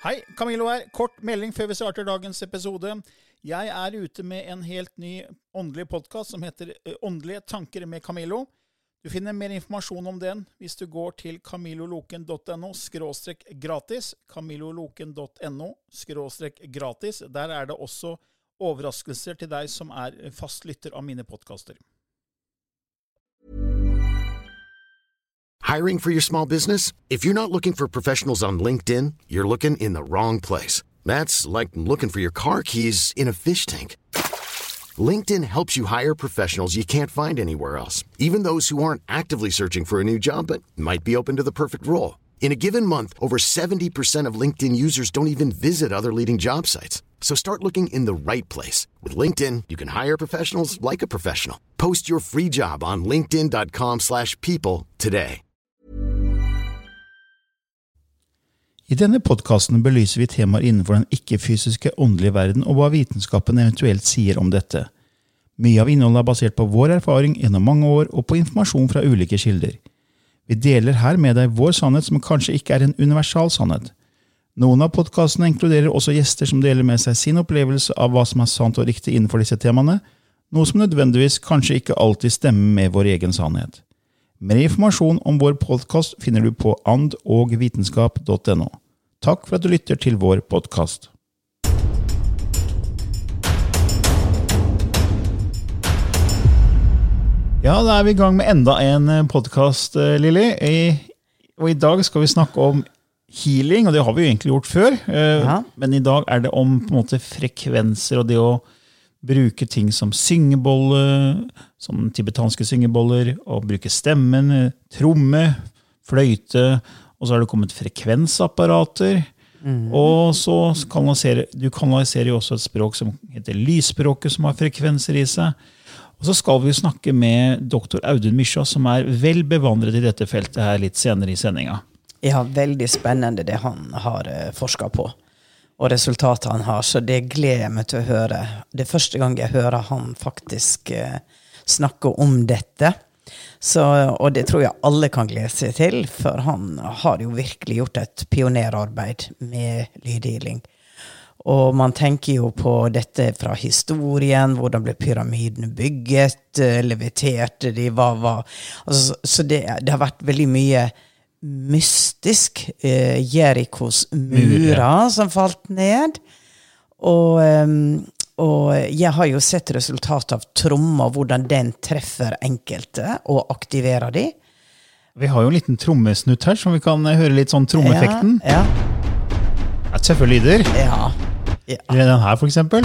Hei, Camilo her. Kort melding før vi starter dagens episode. Jeg ute med en helt ny åndelig podcast som heter Åndelige tanker med Camilo. Du finner mer informasjon om den hvis du går til camiloloken.no/gratis, camiloloken.no/gratis. Der det også overraskelser til deg som fast lytter av mine podcaster. Hiring for your small business? If you're not looking for professionals on LinkedIn, you're looking in the wrong place. That's like looking for your car keys in a fish tank. LinkedIn helps you hire professionals you can't find anywhere else, even those who aren't actively searching for a new job but might be open to the perfect role. In a given month, over 70% of LinkedIn users don't even visit other leading job sites. So start looking in the right place. With LinkedIn, you can hire professionals like a professional. Post your free job on linkedin.com/people today. I denne podcasten belyser vi temaer innenfor den ikke-fysiske åndelige verden og hva vitenskapen eventuelt sier om dette. Mye av innholdet basert på vår erfaring gjennom mange år og på informasjon fra ulike kilder. Vi deler her med deg vår sannhet som kanskje ikke en universal sannhet. Noen av podcastene inkluderer også gjester som deler med seg sin opplevelse av hva som sant og riktig innenfor disse temaene, noe som nødvendigvis kanskje ikke alltid stemmer med vår egen sannhet. Mer informasjon om vår podcast finner du på andogvitenskap.no. Takk for at du lytter til vår podcast. Ja, da vi I gang med enda en podcast, Lili. Og I dag skal vi snakke om healing, og det har vi jo egentlig gjort før. Men I dag det om på en måte frekvenser og det å bruke ting som syngebolle, som tibetanske syngeboller, og bruke stemmen, tromme, fløyte, og så det kommet frekvensapparater, og så kanaliserer jo også et språk som heter lysspråket, som har frekvenser I seg. Og så skal vi snakke med Dr. Audun Mysja, som vel bevandret I dette feltet her litt senere I sendinga. Ja, veldig spennende det han har forsket på. Og resultatet han har, så det gleder meg til å høre. Det første gang jeg hører han faktisk snakke om dette. Og det tror jeg alle kan glede seg til, for han har jo virkelig gjort et pionerarbeid med lydhealing. Og man tenker jo på dette fra historien, hvordan ble pyramidene bygget, leviterte de, altså, så det har vært veldig mye mystisk, Jerikos murer som falt ned, og jeg har jo sett resultatet av trommer, hvordan den treffer enkelte og aktiverer de. Vi har jo en liten trommesnutt her, som vi kan høre litt sånn trommeffekten. Ja. Tøffe lyder. Ja. Eller den her for eksempel.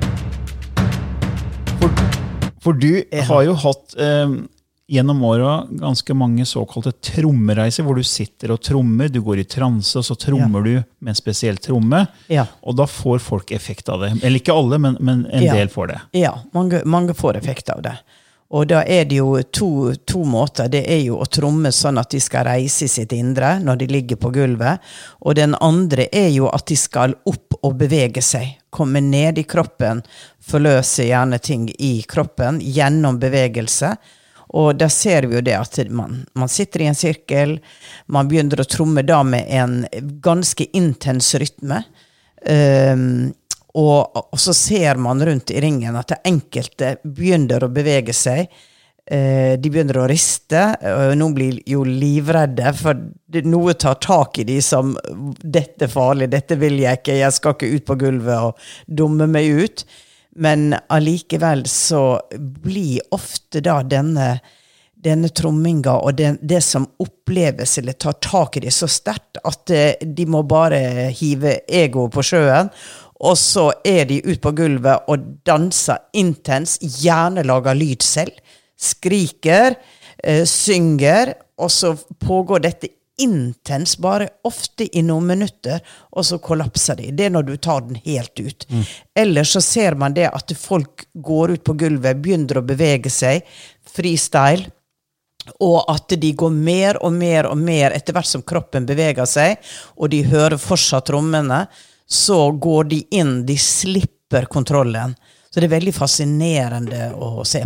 For du har jo hatt gjennom året ganske mange såkalte trommereiser, hvor du sitter og trommer, du går I transe, og så trommer du med en spesiell tromme, og da får folk effekt av det. Eller ikke alle, men en del får det. Ja, mange får effekt av det. Og da det jo to måter. Det jo å tromme sånn at de skal reise I sitt indre når de ligger på gulvet, og den andre jo at de skal opp og bevege seg, komme ned I kroppen, forløse gjerne ting I kroppen gjennom bevegelse. Og da ser vi jo det at man sitter I en sirkel, man begynner å tromme da med en ganske intens rytme, og så ser man rundt I ringen at det enkelte begynner å bevege seg, de begynner å riste, og noen blir jo livredde, for noe tar tak I de som, dette farlig, dette vil jeg ikke, jeg skal ikke ut på gulvet og dumme meg ut. Men allikevel så blir ofte da denne tromminga og det som oppleves eller tar tak I det så sterkt at de må bare hive ego på sjøen, og så de ut på gulvet og danser intens, gjerne lager lyd selv, skriker, synger, og så pågår dette intens, bare ofte I noen minutter, og så kollapser de. Det når du tar den helt ut. Eller så ser man det at folk går ut på gulvet, begynner å bevege seg, freestyle, og at de går mer og mer og mer etter hvert som kroppen beveger seg, og de hører fortsatt trommene, så går de inn, de slipper kontrollen. Så det veldig fascinerende å se på.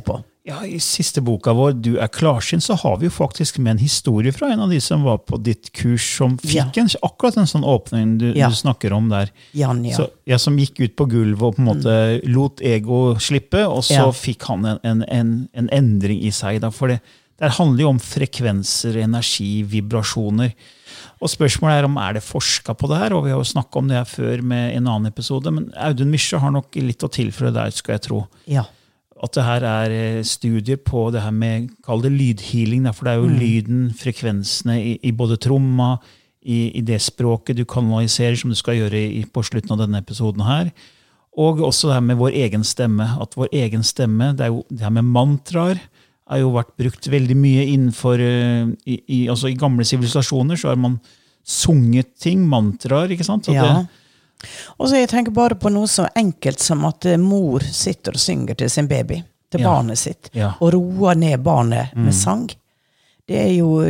Ja, I siste boka vår, Du klarsynt, så har vi jo faktisk med en historie fra en av de som var på ditt kurs, som fikk akkurat en sånn åpning du snakker om der. Jan, Så, som gikk ut på gulvet og på en måte lot ego slippe, og så fikk han en endring I seg. Da, for det handler jo om frekvenser, energi, vibrasjoner. Og spørsmålet om det forsket på det her, og vi har jo snakket om det her før med en annen episode, men Audun Mysje har nok litt å tilføre der, skal jeg tro. Ja. At det her studier på det her med, kall det lydhealing, for det jo lyden, frekvensene I både tromma, I det språket du kanaliserer, som du skal gjøre på slutten av denne episoden her, og også det her med vår egen stemme, at vår egen stemme, det jo det her med mantraer, har jo vært brukt veldig mye innenfor, altså I gamle sivilisasjoner så har man sunget ting, mantraer, ikke sant? Ja. Og så jeg tenker bare på noe så enkelt som at mor sitter og synger til sin baby, til barnet sitt, og roer ned barnet med sang. Det jo,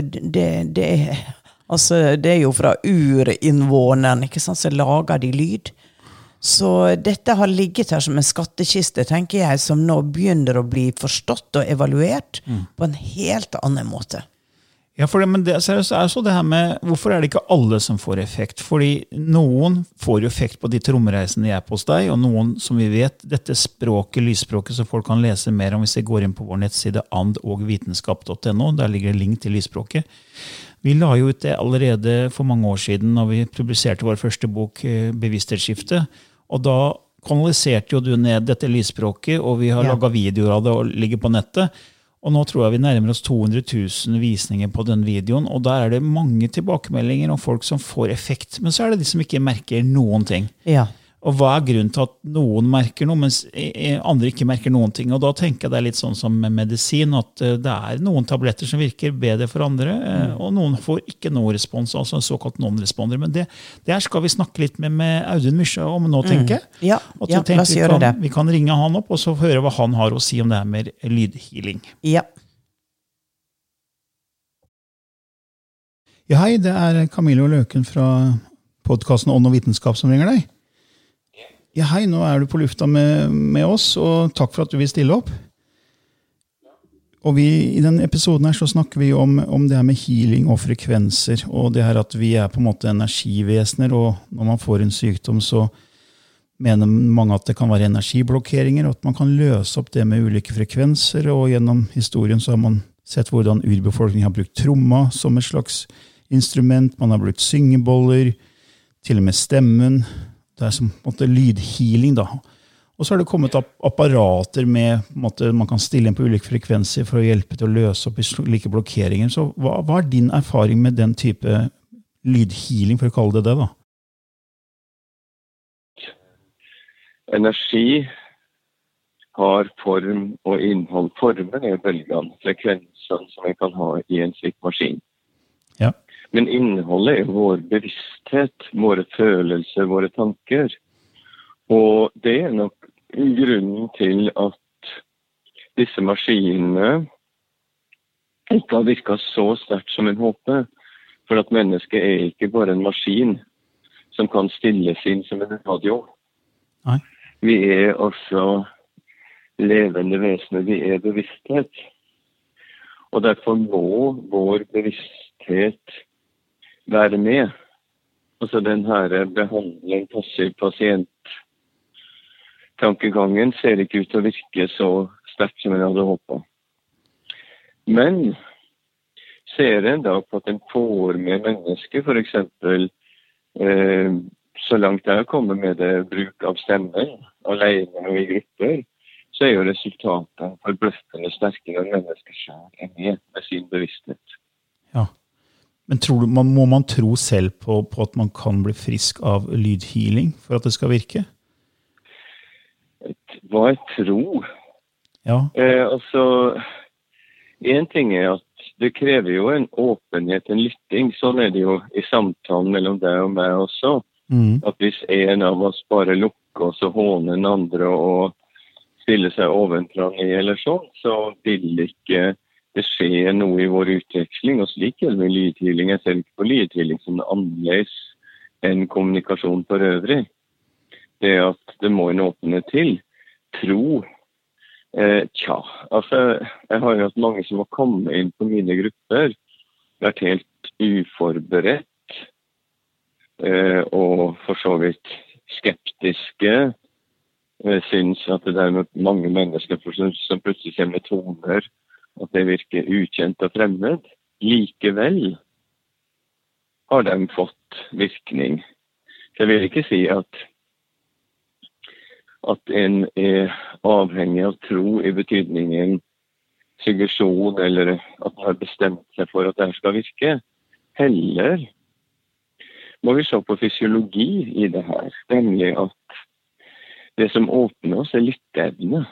det jo fra urinnvåneren, ikke sant, så lager de lyd. Så dette har ligget her som en skattekiste, tenker jeg, som nå begynner å bli forstått og evaluert på en helt annen måte. Ja, men det så det her med, hvorfor det ikke alle som får effekt? Fordi noen får jo effekt på de trommereisene de på hos deg, og noen, som vi vet, dette språket, lysspråket, som folk kan lese mer om hvis de går inn på vår nettside andogvitenskap.no, der ligger det link til lysspråket. Vi la jo ut det allerede for mange år siden, når vi publiserte vår første bok, Bevissthetsskifte, og da kanaliserte jo du ned dette lysspråket, og vi har laget videoer av det og ligger på nettet, og nå tror jeg vi nærmer oss 200 000 visninger på den videoen, og der det mange tilbakemeldinger om folk som får effekt, men så det de som ikke merker noen ting. Ja. Og hva grunnen til at noen merker noe, mens andre ikke merker noen ting? Og da tenker jeg det litt sånn som med medisin, at det noen tabletter som virker bedre for andre, og noen får ikke noe respons, altså en såkalt non-responder. Men det her skal vi snakke litt med Audun Mysje om nå, tenker jeg. Ja, la oss gjøre det. Vi kan ringe han opp, og så høre hva han har å si om det her med lydhealing. Ja. Ja, hei, det Camillo Løken fra podcasten Ånd og Vitenskap som ringer deg. Ja, hei, nå du på lufta med oss, og takk for at du vil stille opp. Og I denne episoden her så snakker vi om det her med healing og frekvenser, og det her at vi på en måte energivesener, og når man får en sykdom så mener mange at det kan være energiblokkeringer, og at man kan løse opp det med ulike frekvenser, og gjennom historien så har man sett hvordan urbefolkningen har brukt tromma som et slags instrument, man har brukt syngeboller, til og med stemmen, det som på en måte lydhealing da. Og så har det kommet apparater med på en måte, man kan stille inn på ulike frekvenser for å hjelpe til å løse opp I slike blokkeringer. Så hva din erfaring med den type lydhealing, for å kalle det da? Energi har form og innhold. Formen bølgene, frekvensene som vi kan ha I en slik maskin. Ja. Men innholdet vår bevissthet, våre følelser, våre tanker. Og det nok grunnen til at disse maskinene ikke har virket så sterkt som en håper. For at mennesket ikke bare en maskin som kan stilles inn som en radio. Nei. Vi også levende vesener, vi bevissthet. Og derfor må vår bevissthet være med. Altså den her behandling, passiv pasient. Tankegangen ser ikke ut til å virke så sterkt som jeg hadde håpet. Men ser en da på at en får med mennesker, for eksempel, så langt jeg kommer med det bruk av stemmer, alene og I grupper, så jo resultatet forbløffende sterkere enn mennesker selv med sin bevissthet. Ja. Men må man tro selv på at man kan bli frisk av lydhealing for at det skal virke? Hva tro? Ja. Altså, en ting at det krever jo en åpenhet, en lytting. Sånn det jo I samtalen mellom deg og meg også. At hvis en av oss bare lukker oss og håner en andre og stiller seg ovenfra ned eller sånn, så vil ikke det skjer noe I vår utveksling, og slik gjelder med lydhealing. Jeg ser ikke på lydhealing som det annerledes enn kommunikasjon for øvrig. Det at det må en åpne til. Tro, Tja, altså, jeg har jo hatt mange som har kommet inn på mine grupper, vært helt uforberedt, og for så vidt skeptiske, synes at det der med mange mennesker som plutselig kommer med toner, at det virker ukjent og fremmed. Likevel har de fått virkning. Jeg vil ikke si at en avhengig av tro i betydningen suggesjon, eller at man har bestemt seg for at det skal virke. Heller må vi se på fysiologi i det her, nemlig at det som åpner oss lytteevne.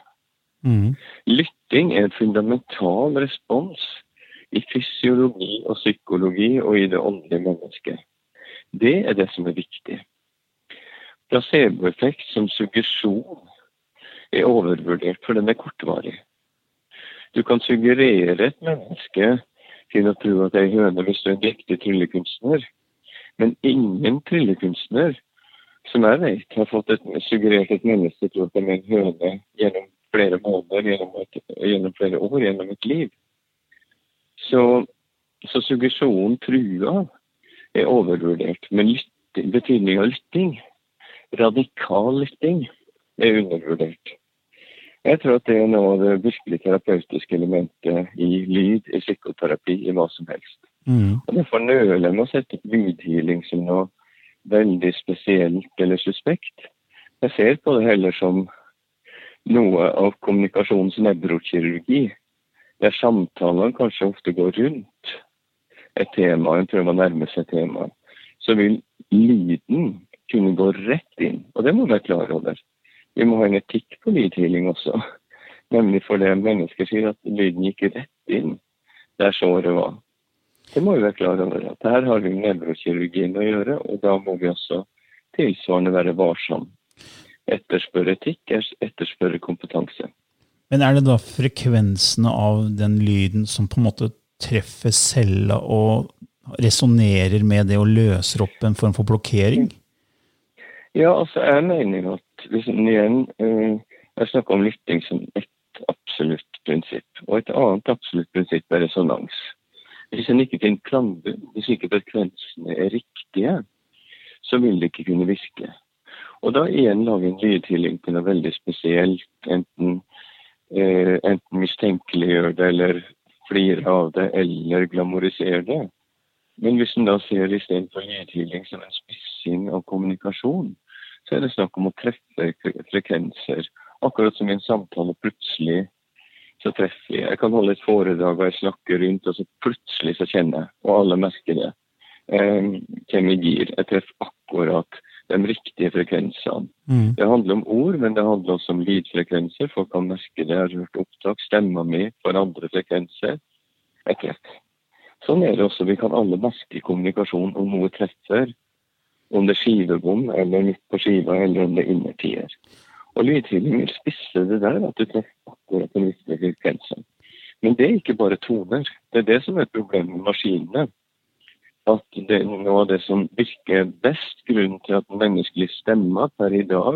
Lytting en fundamental respons i fysiologi og psykologi og i det åndelige mennesket. Det det som viktig. Placeboeffekt som suggesjon overvurdert, for den kortvarig. Du kan suggerere et menneske til å tro at det høne hvis du en riktig tryllekunstner, men ingen tryllekunstner som jeg vet har fått suggerert et menneske til at det en høne gjennom flere måneder, gjennom flere år, gjennom et liv. Så suggesjonen trua overvurdert, men betydning av lytting, radikal lytting, undervurdert. Jeg tror at det noe av det virkelig terapeutiske elementet i lyd, i psykoterapi, i hva som helst. Og derfor nøler jeg med å sette lydhealing som noe veldig spesielt eller suspekt. Jeg ser på det heller som noe av kommunikasjons nevrokirurgi, der samtalene kanskje ofte går rundt et tema, en prøver å nærme seg tema, så vil lyden kunne gå rett inn, og det må vi være klar over. Vi må ha en etikk på lydhealing også, nemlig for det mennesker sier at lyden gikk rett inn der såret var. Det må vi være klar over, at her har vi nevrokirurgien å gjøre, og da må vi også tilsvarende være varsom. Etterspørre etikk, etterspørre kompetanse. Men det da frekvensene av den lyden som på en måte treffer cella og resonerer med det og løser opp en form for blokkering? Ja, altså jeg mener at hvis igjen, jeg snakker om lytting som et absolutt prinsipp, og et annet absolutt prinsipp resonans. Hvis en ikke finner klangbunn, hvis ikke frekvensene riktige, så vil det ikke kunne virke. Og da igjen lager en lydhealing til noe veldig spesielt, enten mistenkeliggjør det, eller flirer av det, eller glamoriserer det. Men hvis en da ser i stedet for lydhealing som en spissing av kommunikasjon, så det snakk om å treffe frekvenser. Akkurat som i en samtale plutselig så treffer jeg. Jeg kan holde et foredrag og jeg snakker rundt, og så plutselig så kjenner jeg, og alle merker det. Kemigir, jeg treffer akkurat de riktige frekvensene. Det handler om ord, men det handler også om lydfrekvenser. Folk kan merke det, jeg har hørt opptak, stemmer mi for andre frekvenser. Jeg treffer. Sånn det også, vi kan alle merke kommunikasjon om noe treffer, om det skivebom, eller midt på skiva, eller om det innertier. Og lydhealing vil spisse det der, at du treffer akkurat den riktige frekvensen. Men det ikke bare toner. Det det som problemet med maskinene. At det noe av det som virker best, grunnen til at menneskelig stemme per i dag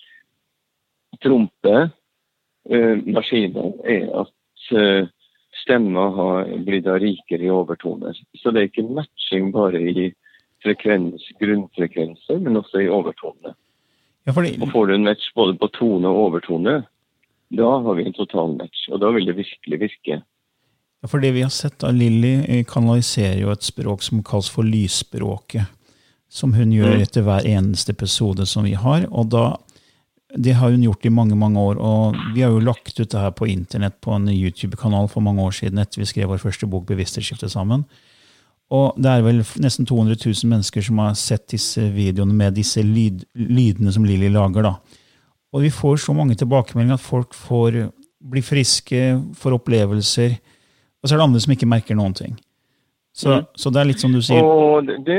tromper maskinen, at stemma har blitt rikere i overtoner. Så det ikke matching bare i grunnfrekvenser, men også i overtoner. Ja, og får du en match både på tone og overtone, da har vi en total match, og da vil det virkelig virke. Ja, for det vi har sett av Lilly kanaliserer jo et språk som kalles for lysspråket, som hun gjør etter hver eneste episode som vi har, og da, det har hun gjort i mange, mange år, og vi har jo lagt ut det her på internett på en YouTube-kanal for mange år siden, etter vi skrev vår første bok Bevissthetsskifte sammen. Og det vel nesten 200 000 mennesker som har sett disse videoene med disse lydene som Lilly lager da. Og vi får så mange tilbakemeldinger at folk blir friske, får opplevelser, og så det andre som ikke merker noen ting. Så det litt som du sier. Og det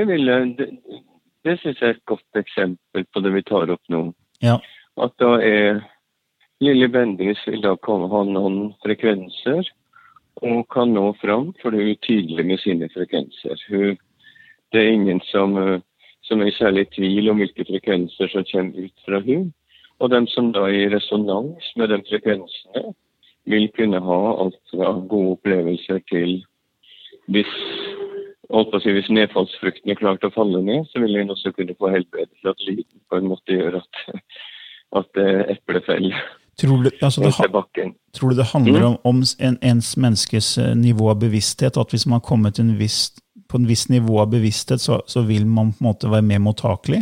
synes jeg et godt eksempel på det vi tar opp nå. Ja. At da Lilly Bendriss vil da ha noen frekvenser, og kan nå fram, for det jo tydelig med sine frekvenser. Det ingen som i særlig tvil om hvilke frekvenser som kommer ut fra hun, og dem som da i resonans med de frekvensene vil kunne ha alt fra gode opplevelser til hvis nedfallsfruktene klart å falle ned, så vil en også kunne få helbredelse til at lyden på en måte gjør at eplefell tror du det handler om ens menneskes nivå av bevissthet, at hvis man har kommet på en viss nivå av bevissthet, så vil man på en måte være mer mottakelig?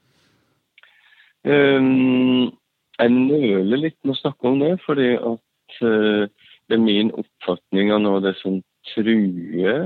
Jeg nøler litt med å snakke om det, fordi at det er min oppfatning av noe av det som truer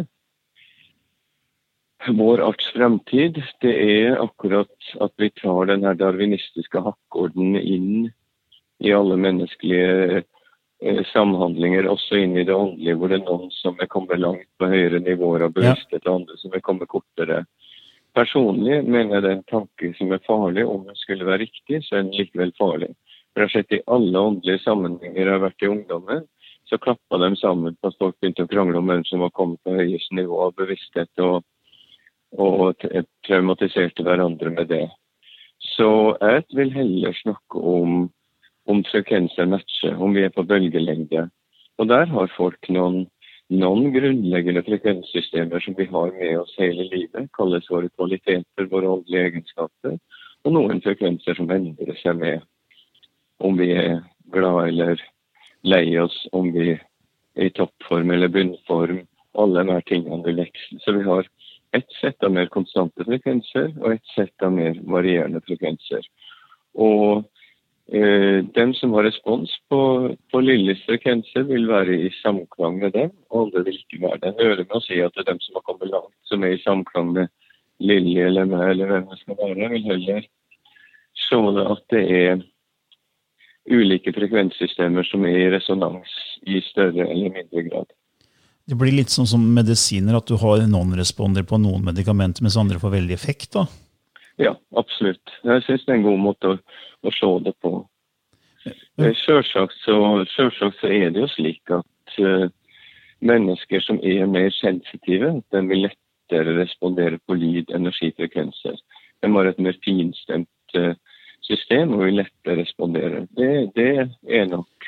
vår arts fremtid, det er akkurat at vi tar den her darwinistiske hakkorden inn i alle menneskelige samhandlinger, også inn i det åndelige, hvor det er noen som er kommet langt på høyere nivåer av bevissthet, og andre som er kommet kortere. Personlig mener jeg det er en tanke som er farlig. Om den skulle være riktig, så er den likevel farlig. For jeg har sett i alle åndelige sammenhenger jeg har vært i ungdommen, så klappet de sammen på at folk begynte å krangle om hvem som var kommet på høyest nivå av bevissthet, og traumatiserte hverandre med det. Så jeg vil heller snakke om frekvenser matcher, om vi er på bølgelengde. Og der har folk noen grunnleggende frekvenssystemer som vi har med oss hele livet, kalles våre kvaliteter, våre åndelige egenskaper, og noen frekvenser som endrer seg med om vi er glad eller lei oss, om vi er i toppform eller bunnform, alle de her tingene vil veksle. Så vi har et sett av mer konstante frekvenser og et sett av mer varierende frekvenser. Og dem som har respons på Lillys frekvenser vil være i samklang med dem, og andre vil ikke være det. Jeg hører med å si at det er dem som har kommet langt, som er i samklang med Lilly eller meg, eller hvem det skal være, vil heller se det at det er ulike frekvenssystemer som er i resonans i større eller mindre grad. Det blir litt sånn som medisiner, at du har non-responder på noen medikamenter, mens andre får veldig effekt, da? Ja, absolutt. Jeg synes det er en god måte å se det på. Selvsagt så er det jo slik at mennesker som er mer sensitive, de vil lettere respondere på lyd, energifrekvenser. De har et mer finstemt system og vil lettere respondere. Det er nok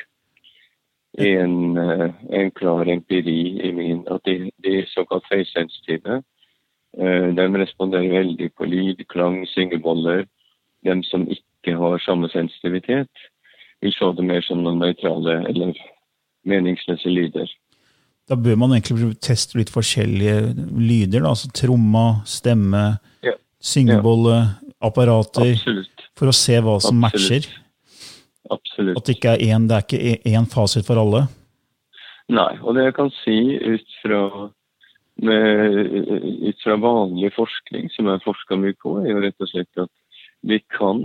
en klar empiri i min, at de såkalt høysensitive, de responderer veldig på lyd, klang, syngeboller. De som ikke har samme sensitivitet, vil se det mer som noen nøytrale eller meningsløse lyder. Da bør man egentlig teste litt forskjellige lyder, da, altså tromma, stemme, syngebolle, apparater, absolutt, for å se hva som matcher. Absolutt. At det er ikke en fasit for alle? Nei, og det jeg kan si ut fra vanlig forskning, som jeg forsker mye på, er jo rett og slett at jeg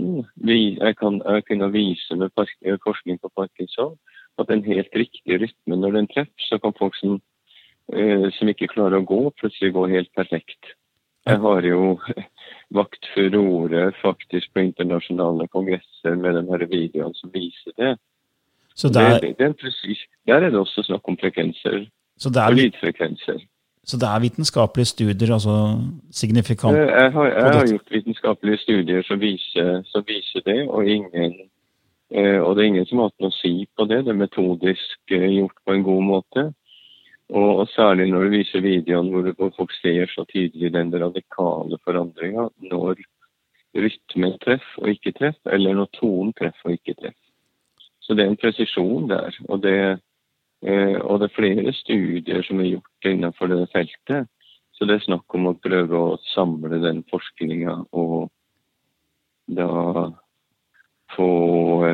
kan vise med forskning på Parkinson at en helt riktig rytme når den treffer, så kan folk som ikke klarer å gå, plutselig gå helt perfekt. Jeg har jo vakt furore faktisk på internasjonale kongresser med de her videoene som viser det. Så der er det også snakk om frekvenser og lydfrekvenser. Så det er vitenskapelige studier, altså signifikant? Jeg har gjort vitenskapelige studier som viser det, og det er ingen som har hatt noe å si på det. Det er metodisk gjort på en god måte. Og særlig når du viser videoen hvor folk ser så tydelig den radikale forandringen når rytmen treffer og ikke treffer, eller når tonen treffer og ikke treffer. Så det er en presisjon der, og det er flere studier som er gjort innenfor det feltet. Så det er snakk om å prøve å samle den forskningen og da få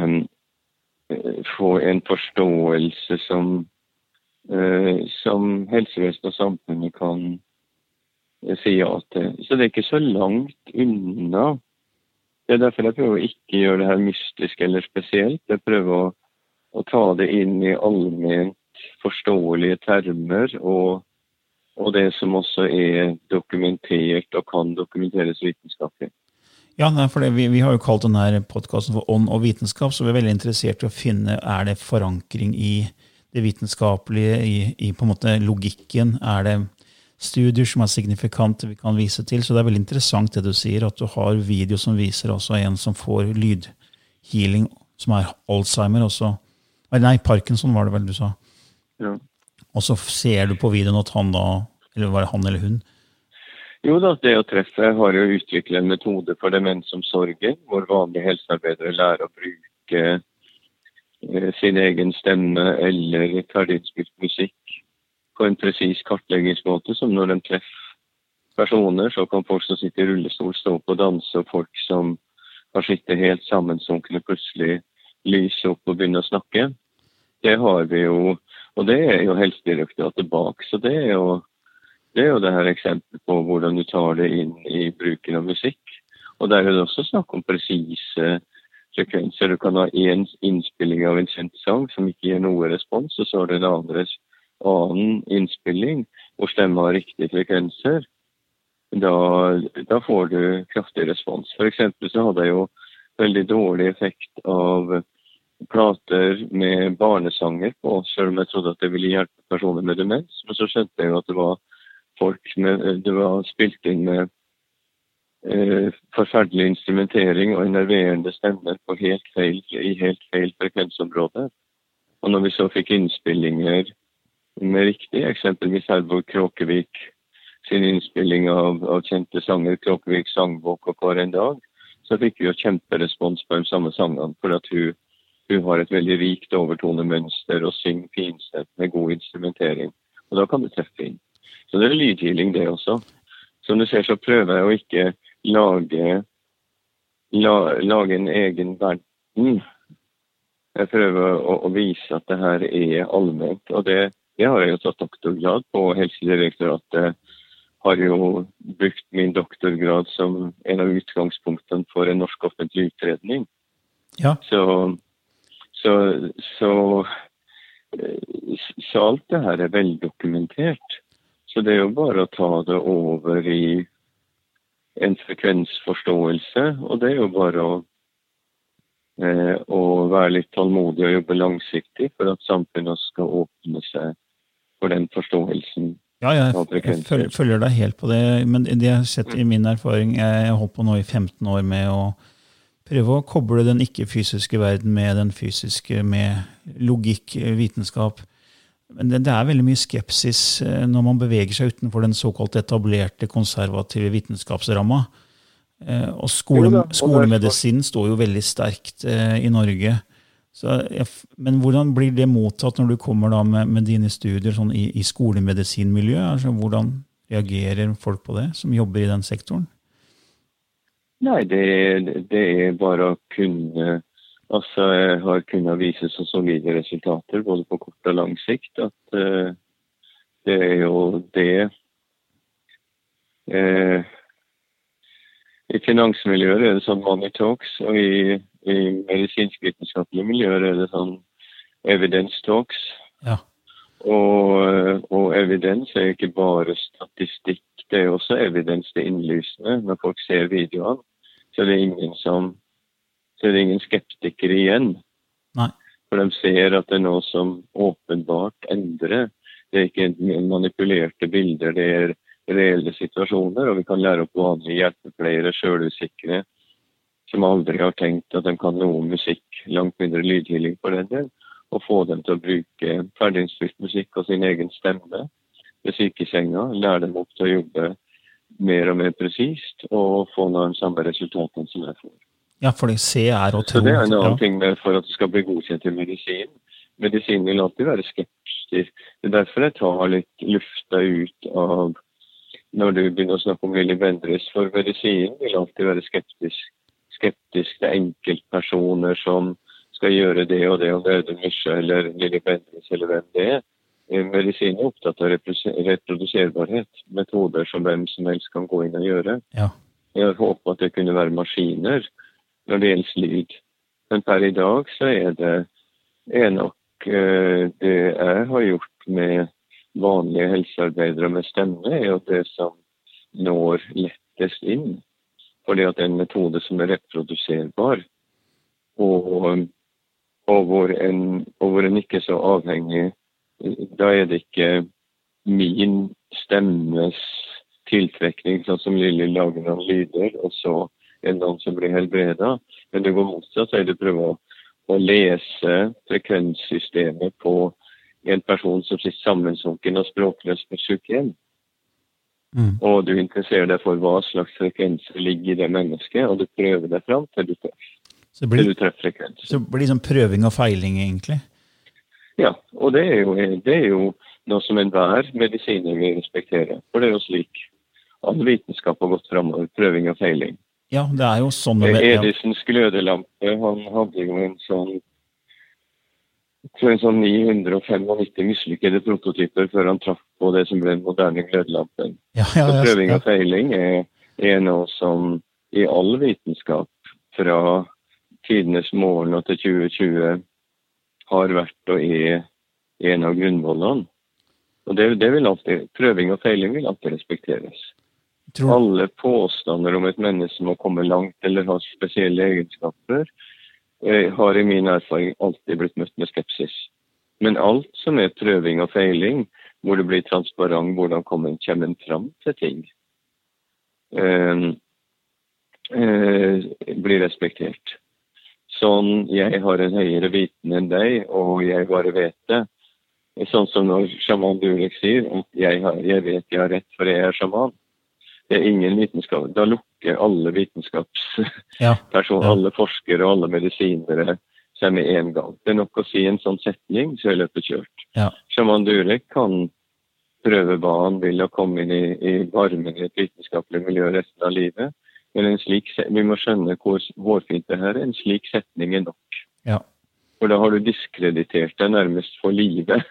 en forståelse som helsevesen og samfunnet kan si ja til. Så det er ikke så langt unna. Det er derfor jeg prøver å ikke gjøre det her mystisk eller spesielt. Jeg prøver å ta det inn i allment forståelige termer, og det som også er dokumentert og kan dokumenteres vitenskapelig. Ja, for vi har jo kalt denne podcasten for Ånd og vitenskap, så vi er veldig interessert i å finne, er det forankring i det vitenskapelige, i på en måte logikken, er det studier som er signifikante vi kan vise til, så det er veldig interessant det du sier, at du har video som viser også en som får lydhealing, som er Alzheimer, også Nei, Parkinson var det vel du sa. Ja. Og så ser du på videoen at han da, eller var det han eller hun? Jo da, det å treffe. Jeg har jo utviklet en metode for demensomsorgen, hvor vanlige helsearbeidere lærer å bruke sin egen stemme eller ferdiginnspilt musikk på en presis kartleggingsmåte, som når de treffer personer, så kan folk som sitter i rullestol stå opp og danse, og folk som har sittet helt sammensunkne plutselig lyse opp og begynne å snakke. Det har vi jo, og det er jo Helsedirektoratet bak, så det er jo det her eksempel på hvordan du tar det inn i bruken av musikk. Og der er det også snakk om presise frekvenser. Du kan ha en innspilling av en kjent sang som ikke gir noe respons, og så er det en annen innspilling hvor stemmen har riktige frekvenser. Da får du kraftig respons. For eksempel så hadde jeg jo veldig dårlig effekt av plater med barnesanger på, selv om jeg trodde at det ville hjelpe personer med demens. Men så skjønte jeg jo at det var det var spilt inn med forferdelig instrumentering og enerverende stemmer på i helt feil frekvensområde. Og når vi så fikk innspillinger med riktig, eksempelvis Herborg Kråkevik sin innspilling av kjente sanger, Kråkevik sangbok og Hver en dag, så fikk vi jo kjemperespons på de samme sangene, for at hun har et veldig rikt overtonemønster og synger finstemt med god instrumentering. Og da kan du treffe inn. Så det er lydhealing det også. Som du ser, så prøver jeg å ikke lage en egen verden. Jeg prøver å vise at det her er allment. Og det har jeg jo tatt doktorgrad på. Helsedirektoratet har jo brukt min doktorgrad som en av utgangspunktene for en norsk offentlig utredning. Ja. Så alt det her er veldokumentert. Så det er jo bare å ta det over i en frekvensforståelse, og det er jo bare å være litt tålmodig og jobbe langsiktig for at samfunnet skal åpne seg for den forståelsen. Ja, jeg følger deg helt på det, men det jeg har sett i min erfaring, jeg har holdt på nå i 15 år med å prøve å koble den ikke-fysiske verden med den fysiske, med logikk, vitenskap. Men det er veldig mye skepsis når man beveger seg utenfor den såkalt etablerte konservative vitenskapsramma. Og skolemedisin står jo veldig sterkt i Norge. Men hvordan blir det mottatt når du kommer da med dine studier sånn i skolemedisinmiljø? Altså, hvordan reagerer folk på det, som jobber i den sektoren? Nei, det er bare å kunne... Altså, jeg har kunnet vise så solide resultater, både på kort og lang sikt, at det er jo det. I finansmiljøer er det sånn money talks, og i medisinsk-vitenskapelige miljøer er det sånn evidence talks. Ja. Og evidens er ikke bare statistikk, det er også evidens til innlysende. Når folk ser videoene, så er det ingen skeptikere igjen. Nei. For de ser at det er noe som åpenbart endrer. Det er ikke manipulerte bilder, det er reelle situasjoner, og vi kan lære opp vanlige hjelpepleiere, selvusikre, som aldri har tenkt at de kan noe musikk, langt mindre lydhealing på den del, og få dem til å bruke ferdiginnspilt musikk og sin egen stemme ved sykesenga, lære dem opp til å jobbe mer og mer presist, og få noen samme resultater som jeg får. Ja, for det er å tro. Så det er en annen ting for at det skal bli godkjent i medisin. Medisin vil alltid være skeptisk. Det er derfor jeg tar litt lufta ut av når du begynner å snakke om Lilly Bendriss, for medisin vil alltid være skeptisk til enkeltpersoner som skal gjøre det og det, om det er Audun Mysja eller Lilly Bendriss eller hvem det er. Medisin er opptatt av reproduserbarhet, metoder som hvem som helst kan gå inn og gjøre. Ja. Jeg håper at det kunne være maskiner når det gjelder lyd. Men per i dag så er nok det jeg har gjort med vanlige helsearbeidere med stemme, er jo det som når lettest inn. Fordi at det er en metode som er reproduserbar, og hvor en ikke er så avhengig. Da er det ikke min stemmes tiltrekning, sånn som Lilly lager noen lyder, og så noen som blir helbreda, men det går motsatt, så er det prøver å lese frekvenssystemet på en person som sitter sammensunken og språkløs på sykehjem. Og du interesserer deg for hva slags frekvenser ligger i det mennesket, og du prøver deg fram til du treffer frekvenser. Så det blir liksom prøving og feiling, egentlig? Ja, og det er jo noe som enhver medisiner vil respektere. For det er jo slik. All vitenskap har gått fremover, prøving og feiling. Ja, det er jo sånn. Edisons glødelampe, han hadde jo en sånn 995 mislykkede prototyper før han traff på det som ble en moderne glødelampe. Så prøving og feiling er noe som i all vitenskap fra tidenes morgen og til 2020 har vært og er en av grunnvollene. Og det vil alltid, prøving og feiling vil alltid respekteres. Alle påstander om et menneske som har kommet langt eller har spesielle egenskaper, har i min erfaring alltid blitt møtt med skepsis. Men alt som er prøving og feiling, hvor det blir transparent, hvordan kommer en fram til ting, blir respektert. Sånn, jeg har en høyere viten enn deg, og jeg bare vet det. Sånn som når sjaman Durek sier, at jeg vet jeg har rett, for jeg er sjaman. Det er ingen vitenskap. Da lukker alle vitenskapspersoner, alle forskere og alle medisinere seg med en gang. Det er nok å si en sånn setning, så er løpet kjørt. Sjaman Durek kan prøve hva han vil og komme inn i varmen i et vitenskapelig miljø resten av livet. Men vi må skjønne hvor fint det her er. En slik setning er nok. For da har du diskreditert deg nærmest for livet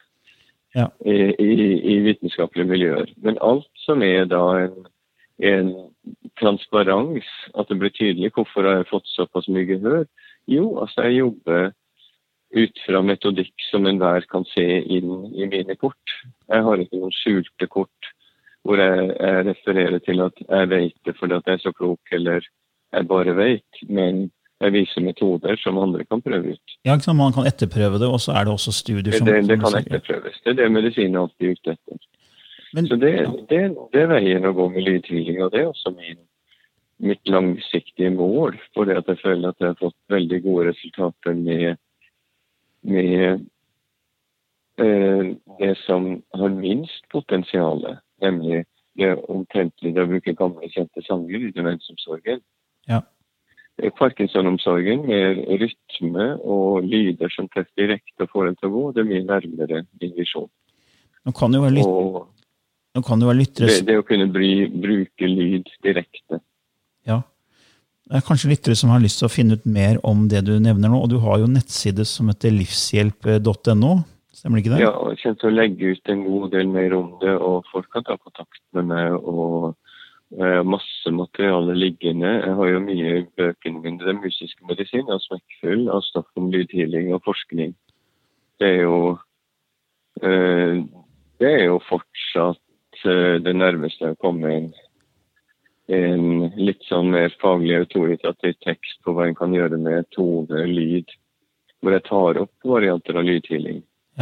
i vitenskapelige miljøer. Men alt som er da en transparens, at det blir tydelig hvorfor har jeg fått såpass mye gehør. Jo, altså jeg jobber ut fra metodikk som enhver kan se inn i mine kort. Jeg har ikke noen skjulte kort hvor jeg refererer til at jeg vet det fordi at jeg er så klok, eller jeg bare vet, men jeg viser metoder som andre kan prøve ut. Ja, ikke sant? Man kan etterprøve det, og så er det også studier som... Det kan etterprøves. Det er det medisinen alltid er ute etter. Så det er veien å gå med lydhealing, og det er også mitt langsiktige mål, for det at jeg føler at jeg har fått veldig gode resultater med det som har minst potensiale, nemlig det omtrentlige å bruke gamle kjente sanger i demensomsorgen. Parkinsonomsorgen med rytme og lyder som treffer direkte og får den til å gå, det er mye nærmere min visjon. Nå kan det jo være lyttere... Det å kunne bruke lyd direkte. Ja. Det er kanskje lyttere som har lyst til å finne ut mer om det du nevner nå, og du har jo en nettside som heter livshjelp.no, stemmer det ikke det? Ja, jeg kjente å legge ut en god del mer om det, og folk kan ta kontakt med meg, og masse materiale liggende. Jeg har jo mye i bøkene mine, det musiske medisin, og smekkfull av stoff om lydhealing og forskning. Det er jo fortsatt det nærmeste å komme en litt sånn mer faglig autoritativ tekst på hva en kan gjøre med tone, lyd, hvor jeg tar opp varianter av lydhealing.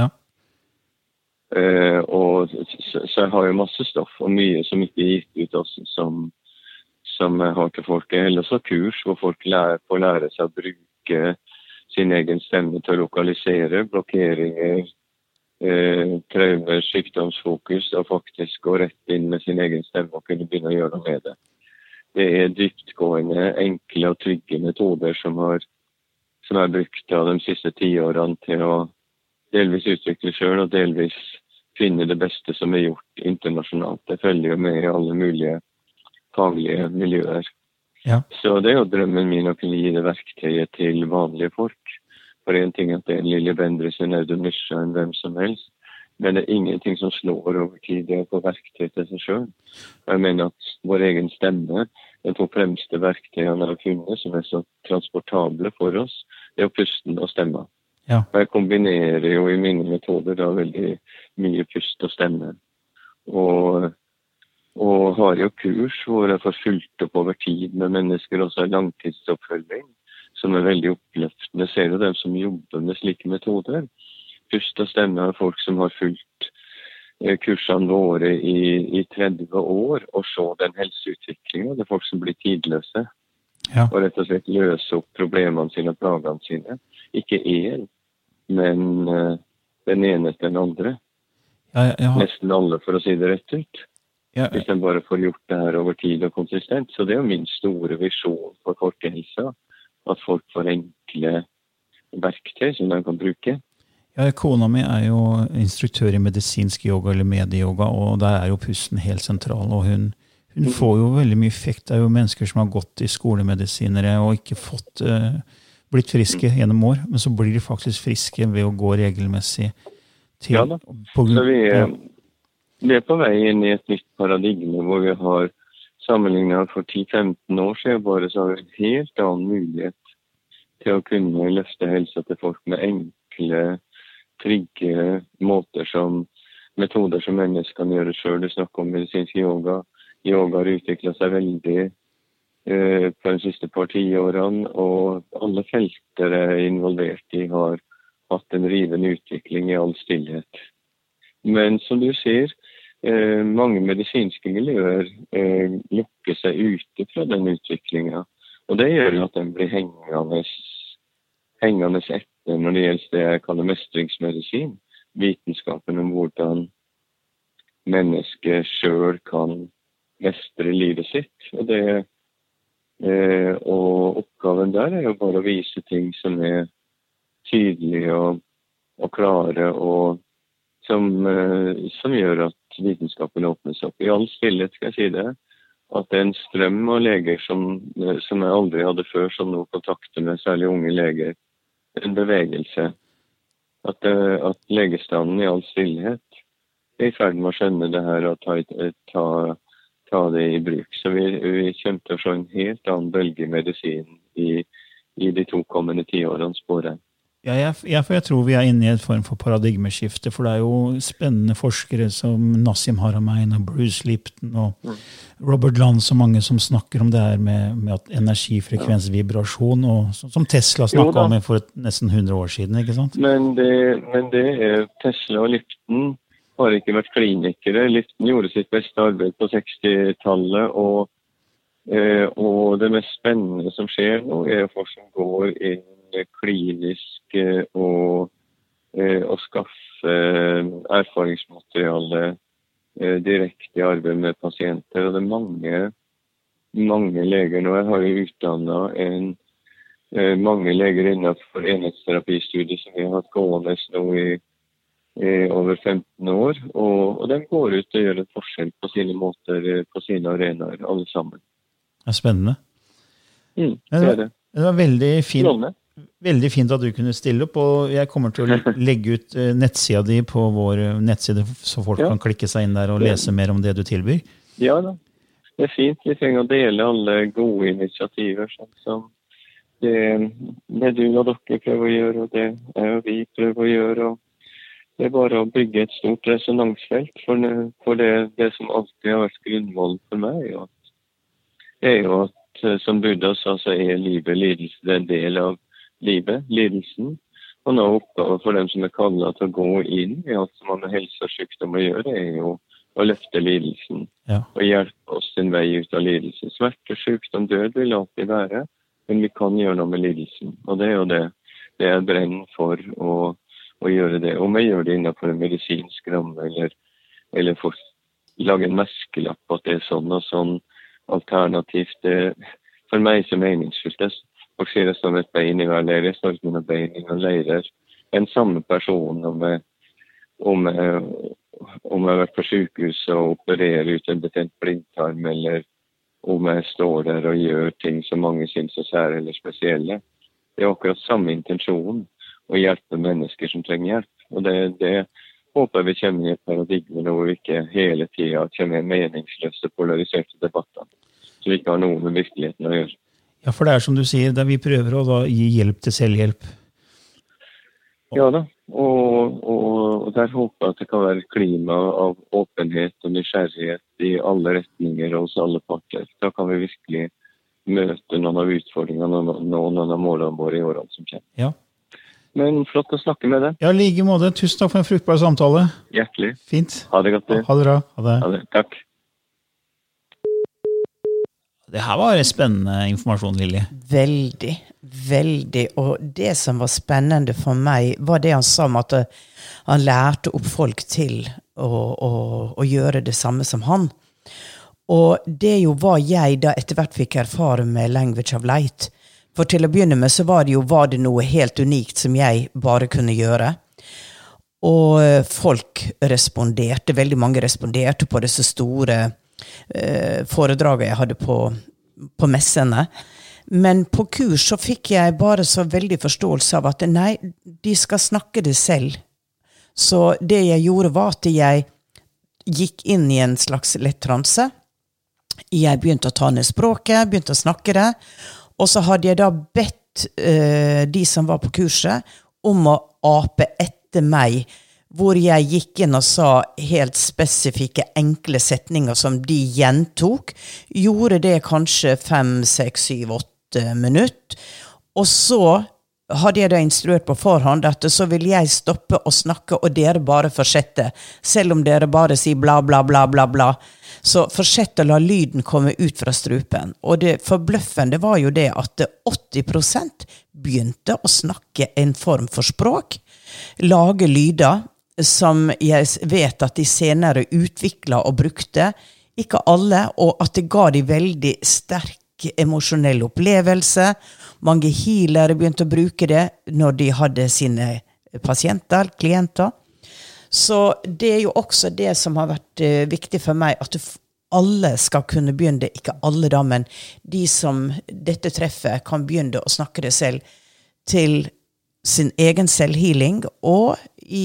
Så jeg har jo masse stoff og mye som ikke er gitt ut også, som jeg har til folk. Jeg har også kurs hvor folk får lære seg å bruke sin egen stemme til å lokalisere blokkeringer, traumer, sykdomsfokus, og faktisk gå rett inn med sin egen stemme og kunne begynne å gjøre noe med det. Det er dyptgående, enkle og trygge metoder som er brukt av de siste 10 årene til å delvis utvikle selv og delvis finne det beste som er gjort internasjonalt. Det følger jo med i alle mulige faglige miljøer. Så det er jo drømmen min å kunne gi det verktøyet til vanlige folk. For en ting at det er en Lilly Bendriss og Audun Mysja enn hvem som helst, men det er ingenting som slår over tid det å få verktøy til seg selv. Jeg mener at vår egen stemme, de 2 fremste verktøyene har funnet som er så transportable for oss, det er pusten og stemmen. Jeg kombinerer jo i mine metoder da veldig mye pust og stemme. Og har jo kurs hvor jeg får fulgt opp over tid med mennesker, også langtidsoppfølging, som er veldig oppløftende. Ser jo dem som jobber med slike metoder. Pust og stemme er folk som har fulgt kursene våre i 30 år, og så den helseutviklingen. Det er folk som blir tidløse. og rett og slett løse opp problemene sine og plagene sine. Ikke en, men den ene etter den andre. Nesten alle, for å si det rett ut. Hvis den bare får gjort det her over tid og konsistent. Så det er jo min store visjon for folkehelsa, at folk får enkle verktøy som de kan bruke. Ja, kona mi er jo instruktør i medisinsk yoga eller medieyoga, og der er jo pusten helt sentral, og hun får jo veldig mye effekt. Det er jo mennesker som har gått i skolemedisinere og ikke blitt friske gjennom år, men så blir de faktisk friske ved å gå regelmessig til. Ja da, så vi er på vei inn i et nytt paradigme hvor vi har sammenlignet for 10-15 år siden bare så har vi en helt annen mulighet til å kunne løfte helsa til folk med enkle, trygge metoder som mennesker kan gjøre selv. Du snakker om medisinsk yoga. Yoga har utviklet seg veldig på de siste par 10 årene, og alle felter er involvert i har hatt en rivende utvikling i all stillhet. Men som du sier, mange medisinske miljøer lukker seg ute fra den utviklingen, og det gjør at den blir hengende etter når det gjelder det jeg kaller mestringsmedisin, vitenskapen om hvordan mennesket selv kan mestre livet sitt. Og oppgaven der er jo bare å vise ting som er tydelige og klare, og som gjør at vitenskapen åpnes opp. I all stillhet skal jeg si det, at det er en strøm av leger som jeg aldri hadde før, som nå kontakter med særlig unge leger, en bevegelse. At legestanden i all stillhet er i ferd med å skjønne det her og ta det i bruk. Så vi kommer til å se en helt annen bølge i medisinen i de 2 kommende 10 årene, spår jeg. For jeg tror vi er inne i et form for paradigmeskifte, for det er jo spennende forskere som Nassim Haramein og Bruce Lipton og Robert Lanz og mange som snakker om det her med at energifrekvens, vibrasjon, og som Tesla snakket om for nesten 100 år siden, ikke sant? Men det er Tesla og Lipton har ikke vært klinikere. Lipton gjorde sitt beste arbeid på 60-tallet, og det mest spennende som skjer nå er folk som går inn klinisk og skaffe erfaringsmateriale direkte i arbeid med pasienter. Og det er mange leger nå. Jeg har jo utdannet mange leger innenfor enhetsterapistudiet som vi har hatt gående nå i over 15 år, og de går ut og gjør en forskjell på sine måter, på sine arenaer, alle sammen. Det er spennende. Det er det. Det var veldig fint. Veldig fint at du kunne stille opp, og jeg kommer til å legge ut nettsida di på vår nettside, så folk kan klikke seg inn der og lese mer om det du tilbyr. Ja da, det er fint. Vi trenger å dele alle gode initiativer, sånn som det du og dere prøver å gjøre, og det jeg og vi prøver å gjøre, og det er bare å bygge et stort resonansfelt for det som alltid har vært grunnmålet for meg. Er jo at, som Buddha sa, så er livet lidelse, det er en del av livet, lidelsen. Og nå oppgaven for dem som er kallet til å gå inn i alt som har med helse og sykdom å gjøre, er jo å løfte lidelsen og hjelpe oss sin vei ut av lidelse. Smerte, sykdom, død vil alltid være, men vi kan gjøre noe med lidelsen. Og det er jo det jeg brenner for å gjøre det. Om jeg gjør det innenfor en medisinsk ramme, eller for lage en merkelapp på at det er sånn og sånn alternativt, for meg så meningsfullt. Folk sier det som et bein i hver leir, jeg står med bein i noen leirer. En samme person om jeg har vært på sykehuset og opererer ut en betent blindtarm, eller om jeg står der og gjør ting som mange synes er sære eller spesielle. Det er akkurat samme intensjon, å hjelpe mennesker som trenger hjelp. Og det håper vi kommer i et paradigme hvor vi ikke hele tiden kommer i meningsløse polariserte debatter, så vi ikke har noe med virkeligheten å gjøre. Ja, for det er som du sier, der vi prøver å da gi hjelp til selvhjelp. Ja da, og der håper jeg at det kan være et klima av åpenhet og nysgjerrighet i alle retninger og hos alle parter. Da kan vi virkelig møte noen av utfordringene og noen av målene våre i årene som kommer. Ja. Men flott å snakke med deg. Ja, i like måte. Tusen takk for en fruktbar samtale. Hjertelig. Fint. Ha det godt. Ha det bra. Ha det. Ha det. Takk. Det her var spennende informasjon, Lili. Veldig, veldig. Og det som var spennende for meg, var det han sa om at han lærte opp folk til å gjøre det samme som han. Og det jo var jeg da etter hvert fikk erfare med Language of Light. For til å begynne med så var det noe helt unikt som jeg bare kunne gjøre. Og folk responderte, veldig mange responderte på disse store foredraget jeg hadde på messene. Men på kurs så fikk jeg bare så veldig forståelse av at nei, de skal snakke det selv. Så det jeg gjorde var at jeg gikk inn i en slags lett transe. Jeg begynte å ta ned språket, begynte å snakke det, og så hadde jeg da bedt de som var på kurset om å ape etter meg, hvor jeg gikk inn og sa helt spesifikke, enkle setninger som de gjentok, gjorde det kanskje 5, 6, 7, 8 minutter, og så hadde jeg da instruert på forhånd at så vil jeg stoppe å snakke, og dere bare fortsette, selv om dere bare sier bla, bla, bla, bla, bla. Så fortsett å la lyden komme ut fra strupen. Og det forbløffende var jo det at 80% begynte å snakke en form for språk, lage lyder, som jeg vet at de senere utviklet og brukte, ikke alle, og at det ga de veldig sterk emosjonell opplevelse. Mange healere begynte å bruke det når de hadde sine pasienter, klienter. Så det jo også det som har vært viktig for meg, at alle skal kunne begynne, ikke alle da, men de som dette treffer kan begynne å snakke det selv til sin egen selvhealing, og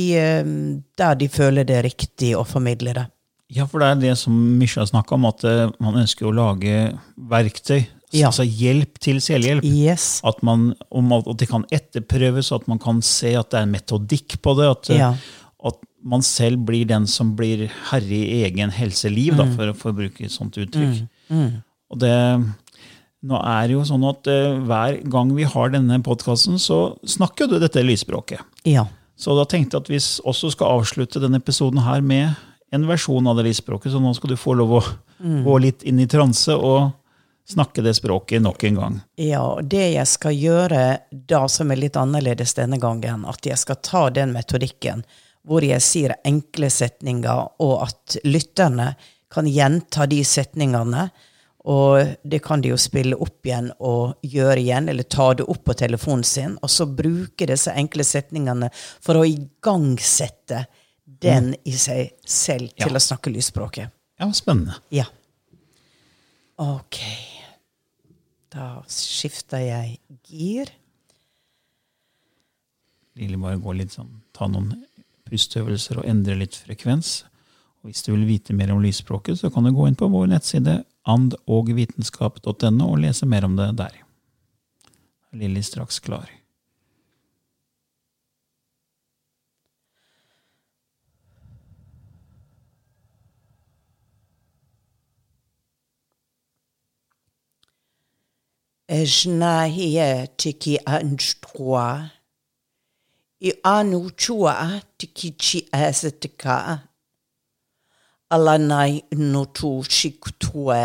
der de føler det riktig å formidle det. Ja, for det det som Misha snakket om, at man ønsker å lage verktøy, altså hjelp til selvhjelp. Yes. At det kan etterprøves, at man kan se at det en metodikk på det, at man selv blir den som blir herre i egen helseliv, da, for å bruke et sånt uttrykk. Og nå det jo sånn at hver gang vi har denne podcasten, så snakker du dette lysspråket. Ja. Så da tenkte jeg at vi også skal avslutte denne episoden her med en versjon av det lysspråket, så nå skal du få lov å gå litt inn i transe og snakke det språket nok en gang. Ja, det jeg skal gjøre da som litt annerledes denne gangen, at jeg skal ta den metodikken, hvor jeg sier enkle setninger, og at lytterne kan gjenta de setningene, og det kan de jo spille opp igjen og gjøre igjen, eller ta det opp på telefonen sin, og så bruke disse enkle setningene for å igangsette den i seg selv til å snakke lysspråket. Ja, spennende. Ja. Ok. Da skifter jeg gir. Lili bare gå litt sånn, ta noen pustøvelser og endre litt frekvens. Og hvis du vil vite mer om lysspråket, så kan du gå inn på vår nettside andogvitenskap.no og lese mer om det der. Lili straks klar. Ejnahie tiki anstroa. I anuchua tiki chi asetika. Alanai notu shikutue.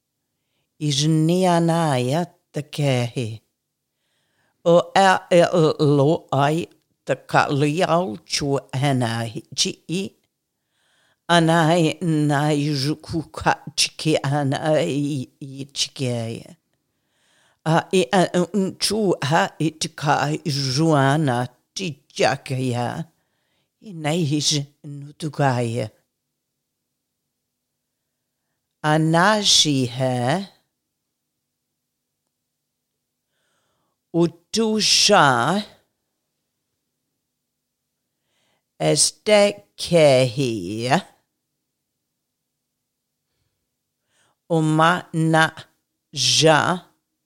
Ijnianaya takehi. O lo ai takaliau chu anahi chi. Anai nai jukuka chiki anai chiki. Chu ha itka juana tijakaya. Inaish nutukaya. Anashi hai utusha estekehi umana ja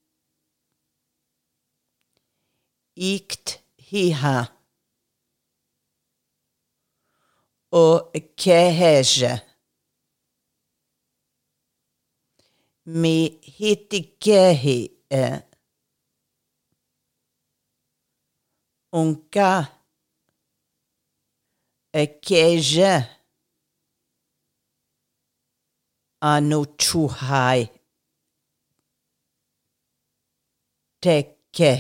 ikt hiha o keheja mi hitikehi unka keja anuchuhai Teke.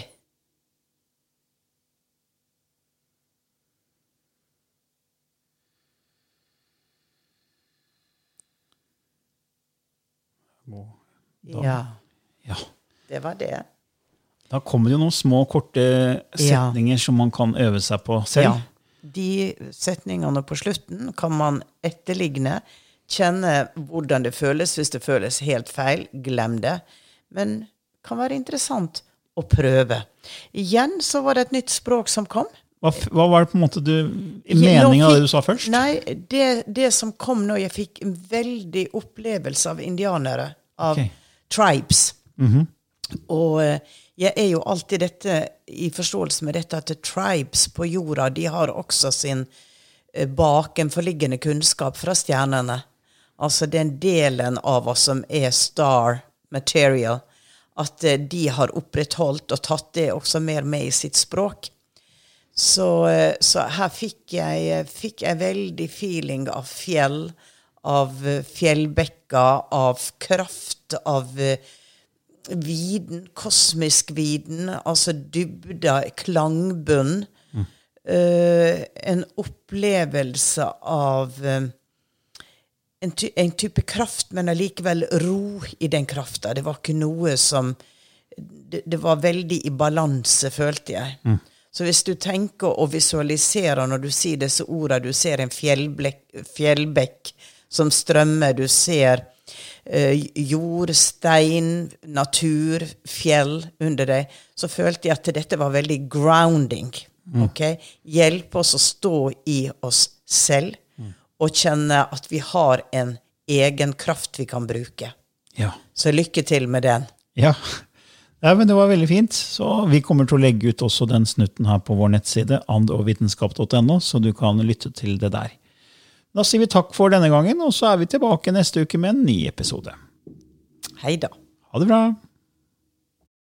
Ja. Det var det. Da kommer det jo noen små, korte setninger som man kan øve seg på selv. Ja. De setningene på slutten kan man etterligne, kjenne hvordan det føles. Hvis det føles helt feil, glem det. Men det kan være interessant å prøve. Igjen så var det et nytt språk som kom. Hva var det på en måte meningen av det du sa først? Nei, det som kom nå, jeg fikk en veldig opplevelse av indianere, av tribes. Og jeg er jo alltid dette, i forståelse med dette, at tribes på jorda, de har også sin bakenforliggende kunnskap fra stjernene. Altså den delen av oss som er star material, at de har opprettholdt og tatt det også mer med i sitt språk. Så her fikk jeg veldig feeling av fjell, av fjellbekker, av kraft, av viden, kosmisk viden, altså dybda, klangbunn, en opplevelse av en type kraft, men allikevel ro i den krafta. Det var ikke noe som, det var veldig i balanse, følte jeg. Så hvis du tenker og visualiserer når du sier disse ordene, du ser en fjellbekk som strømmer, du ser jord, stein, natur, fjell under deg, så følte jeg at dette var veldig grounding. Okay? Hjelp oss å stå i oss selv og kjenne at vi har en egen kraft vi kan bruke. Ja. Så lykke til med den. Ja. Ja, men det var veldig fint. Så vi kommer til å legge ut også den snutten her på vår nettside, andogvitenskap.no, så du kan lytte til det der. Da sier vi takk for denne gangen, og så er vi tilbake neste uke med en ny episode. Hei da. Ha det bra.